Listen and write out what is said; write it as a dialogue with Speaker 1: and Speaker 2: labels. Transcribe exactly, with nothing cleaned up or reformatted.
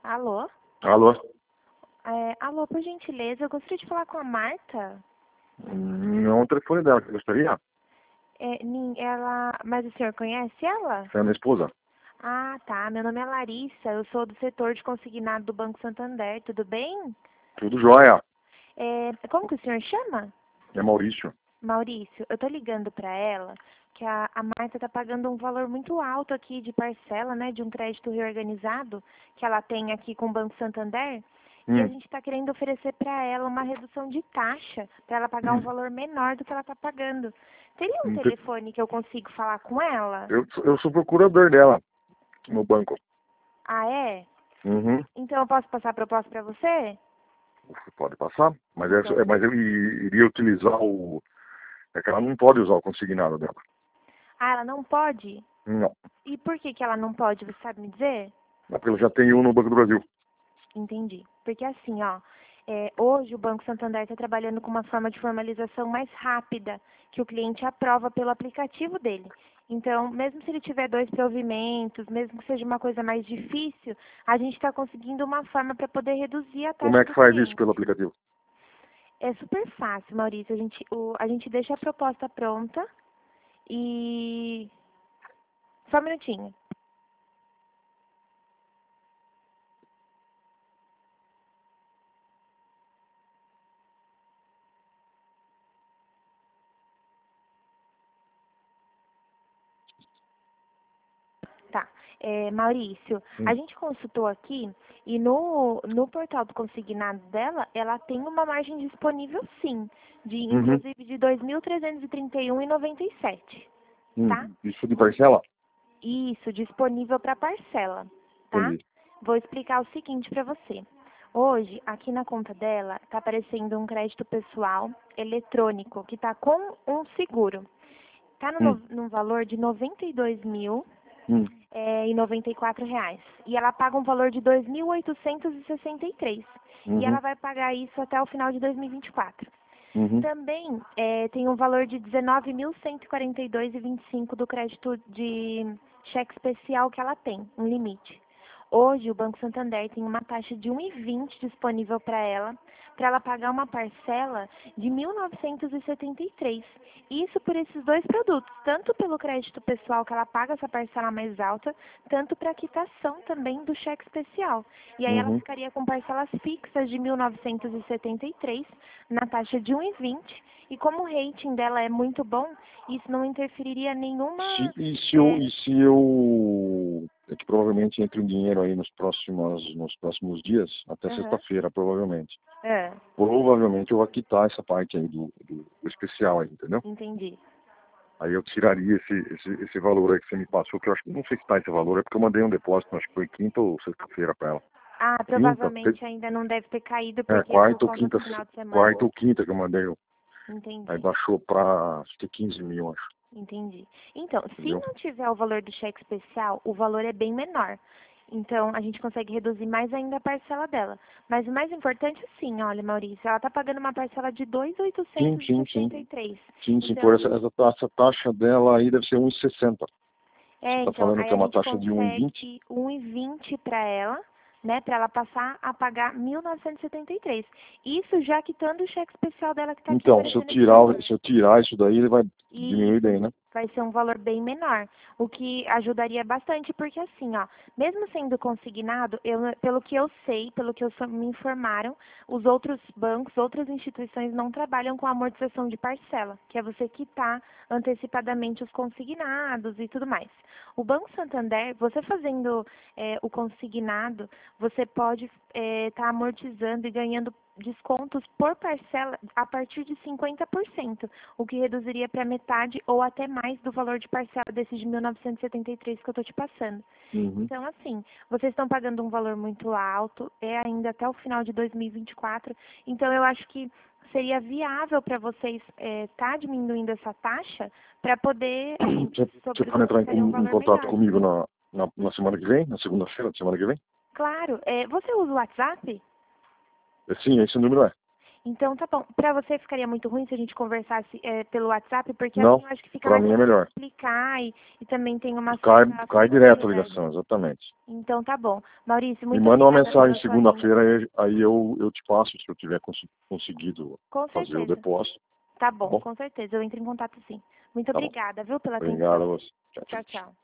Speaker 1: Alô?
Speaker 2: Alô?
Speaker 1: É, alô, por gentileza, eu gostaria de falar com a Marta.
Speaker 2: Não é o telefone dela, que gostaria?
Speaker 1: É, nin- ela, mas o senhor conhece ela?
Speaker 2: Você é minha esposa?
Speaker 1: Ah, tá. Meu nome é Larissa, eu sou do setor de consignado do Banco Santander, tudo bem?
Speaker 2: Tudo jóia.
Speaker 1: É, como que o senhor chama?
Speaker 2: É Maurício.
Speaker 1: Maurício, eu tô ligando para ela que a, a Marta tá pagando um valor muito alto aqui de parcela, né, de um crédito reorganizado que ela tem aqui com o Banco Santander. E a
Speaker 2: Hum.
Speaker 1: gente está querendo oferecer para ela uma redução de taxa, para ela pagar um valor menor do que ela está pagando. Teria um
Speaker 2: Hum, te-
Speaker 1: telefone que eu consigo falar com ela?
Speaker 2: Eu, eu sou procurador dela no banco.
Speaker 1: Ah, é?
Speaker 2: Uhum.
Speaker 1: Então eu posso passar a proposta para você?
Speaker 2: Você pode passar, mas, é,
Speaker 1: Então,
Speaker 2: é- mas eu i- iria utilizar o... É que ela não pode usar o consignado dela.
Speaker 1: ah, ela não pode?
Speaker 2: Não.
Speaker 1: E por que que ela não pode? Você sabe me dizer?
Speaker 2: É porque ela já tem um no Banco do Brasil.
Speaker 1: Entendi. Porque assim, ó, é, hoje o Banco Santander está trabalhando com uma forma de formalização mais rápida, que o cliente aprova pelo aplicativo dele. Então, mesmo se ele tiver dois provimentos, mesmo que seja uma coisa mais difícil, a gente está conseguindo uma forma para poder reduzir a
Speaker 2: Como
Speaker 1: taxa
Speaker 2: é que
Speaker 1: do
Speaker 2: faz isso
Speaker 1: cliente.
Speaker 2: pelo aplicativo?
Speaker 1: É super fácil, Maurício. A gente, o, a gente deixa a proposta pronta e... Só um minutinho. Tá. É, Maurício, a
Speaker 2: Hum.
Speaker 1: gente consultou aqui e no, no portal do consignado dela, ela tem uma margem disponível sim, de
Speaker 2: Uhum.
Speaker 1: inclusive de dois mil trezentos e trinta e um reais e noventa e sete centavos, tá?
Speaker 2: Hum. Isso de parcela?
Speaker 1: Isso, disponível para parcela, tá?
Speaker 2: Entendi.
Speaker 1: Vou explicar o seguinte para você. Hoje, aqui na conta dela, está aparecendo um crédito pessoal eletrônico que está com um seguro. Está no,
Speaker 2: Hum.
Speaker 1: no- num valor de noventa e dois mil
Speaker 2: Hum.
Speaker 1: é, e noventa e quatro reais. E ela paga um valor de dois mil oitocentos e sessenta e três. E ela
Speaker 2: Uhum.
Speaker 1: vai pagar isso até o final de dois mil e vinte e quatro.
Speaker 2: Uhum.
Speaker 1: Também é, tem um valor de dezenove mil cento e quarenta e dois reais e vinte e cinco do crédito de cheque especial que ela tem, um limite. Hoje o Banco Santander tem uma taxa de um vírgula vinte disponível para ela, para ela pagar uma parcela de mil novecentos e setenta e três. Isso por esses dois produtos, tanto pelo crédito pessoal que ela paga essa parcela mais alta, tanto para a quitação também do cheque especial. E aí ela
Speaker 2: Uhum.
Speaker 1: ficaria com parcelas fixas de mil novecentos e setenta e três na taxa de um vírgula vinte. E como o rating dela é muito bom, isso não interferiria
Speaker 2: Se,
Speaker 1: nenhuma...
Speaker 2: e se eu,
Speaker 1: é,
Speaker 2: e se eu, é que provavelmente entre um dinheiro aí nos próximos, nos próximos dias, até
Speaker 1: Aham.
Speaker 2: sexta-feira, provavelmente.
Speaker 1: É,
Speaker 2: Provavelmente eu vou quitar essa parte aí do, do, do especial aí, entendeu?
Speaker 1: entendi.
Speaker 2: Aí eu tiraria esse, esse, esse valor aí que você me passou, que eu acho que não sei se tá esse valor, é porque eu mandei um depósito, acho que foi quinta ou sexta-feira para ela.
Speaker 1: Ah,
Speaker 2: Quinta, te-
Speaker 1: provavelmente ainda não deve ter caído
Speaker 2: é,
Speaker 1: porque é por
Speaker 2: quarta ou
Speaker 1: conta do
Speaker 2: quinta,
Speaker 1: final de semana.
Speaker 2: quarta ou quinta que eu mandei, aí
Speaker 1: Entendi,
Speaker 2: baixou pra, acho que quinze mil, acho,
Speaker 1: entendi. Então, se
Speaker 2: entendeu?
Speaker 1: não tiver o valor do cheque especial, o valor é bem menor. Então, a gente consegue reduzir mais ainda a parcela dela. Mas o mais importante, sim, olha, Maurício, ela está pagando uma parcela de dois mil
Speaker 2: Sim,
Speaker 1: oitocentos e
Speaker 2: sim,
Speaker 1: sessenta e
Speaker 2: sim.
Speaker 1: três.
Speaker 2: Sim, sim, por essa,
Speaker 1: Então,
Speaker 2: essa, ta- essa taxa dela aí deve ser um e sessenta. Você
Speaker 1: é,
Speaker 2: está
Speaker 1: então,
Speaker 2: falando
Speaker 1: aí
Speaker 2: que é
Speaker 1: a
Speaker 2: uma
Speaker 1: gente
Speaker 2: taxa de um e vinte?
Speaker 1: consegue um e vinte para ela, né, para ela passar a pagar mil novecentos e setenta e três. Isso já quitando o cheque especial dela que está aqui
Speaker 2: Então, se eu
Speaker 1: aparecendo esse
Speaker 2: tirar, o-
Speaker 1: valor.
Speaker 2: se eu tirar isso daí, ele vai diminuir bem,
Speaker 1: Isso
Speaker 2: né?
Speaker 1: vai ser um valor bem menor, o que ajudaria bastante, porque assim, ó, mesmo sendo consignado, eu, pelo que eu sei, pelo que eu sou- me informaram, os outros bancos, outras instituições não trabalham com amortização de parcela, que é você quitar antecipadamente os consignados e tudo mais. O Banco Santander, você fazendo eh, o consignado, você pode estar amortizando e ganhando descontos por parcela a partir de cinquenta por cento, o que reduziria para metade ou até mais do valor de parcela desses de mil novecentos e setenta e três que eu estou te passando.
Speaker 2: Uhum.
Speaker 1: Então, assim, vocês estão pagando um valor muito alto, é ainda até o final de dois mil e vinte e quatro, então eu acho que seria viável para vocês estar diminuindo essa taxa para poder, assim,
Speaker 2: Você, você
Speaker 1: sobre,
Speaker 2: pode entrar em,
Speaker 1: oferecer um
Speaker 2: com- em
Speaker 1: valor
Speaker 2: contato
Speaker 1: melhor.
Speaker 2: comigo na, na, na semana que vem, na segunda-feira da semana que vem?
Speaker 1: Claro, é, você usa o WhatsApp?
Speaker 2: É, sim, esse número é.
Speaker 1: Então tá bom. Para você ficaria muito ruim se a gente conversasse é, pelo WhatsApp, porque
Speaker 2: Não,
Speaker 1: assim eu acho que fica
Speaker 2: para
Speaker 1: mais
Speaker 2: mim é
Speaker 1: fácil
Speaker 2: melhor.
Speaker 1: explicar e, e também tem uma
Speaker 2: Cai,
Speaker 1: certa
Speaker 2: cai direto a
Speaker 1: flexibilidade.
Speaker 2: ligação, exatamente.
Speaker 1: Então tá bom. Maurício,
Speaker 2: Me
Speaker 1: muito
Speaker 2: manda uma
Speaker 1: obrigada
Speaker 2: mensagem
Speaker 1: pela sua ajuda.
Speaker 2: segunda-feira, aí, aí eu, eu te passo se eu tiver cons- conseguido
Speaker 1: Com
Speaker 2: fazer o
Speaker 1: certeza.
Speaker 2: depósito.
Speaker 1: Tá
Speaker 2: Tá
Speaker 1: bom,
Speaker 2: bom?
Speaker 1: com certeza. Eu entro em contato sim. Muito
Speaker 2: Tá bom.
Speaker 1: obrigada, viu, pela
Speaker 2: Obrigado a
Speaker 1: atenção.
Speaker 2: você. Tchau,
Speaker 1: Tchau,
Speaker 2: tchau.
Speaker 1: tchau.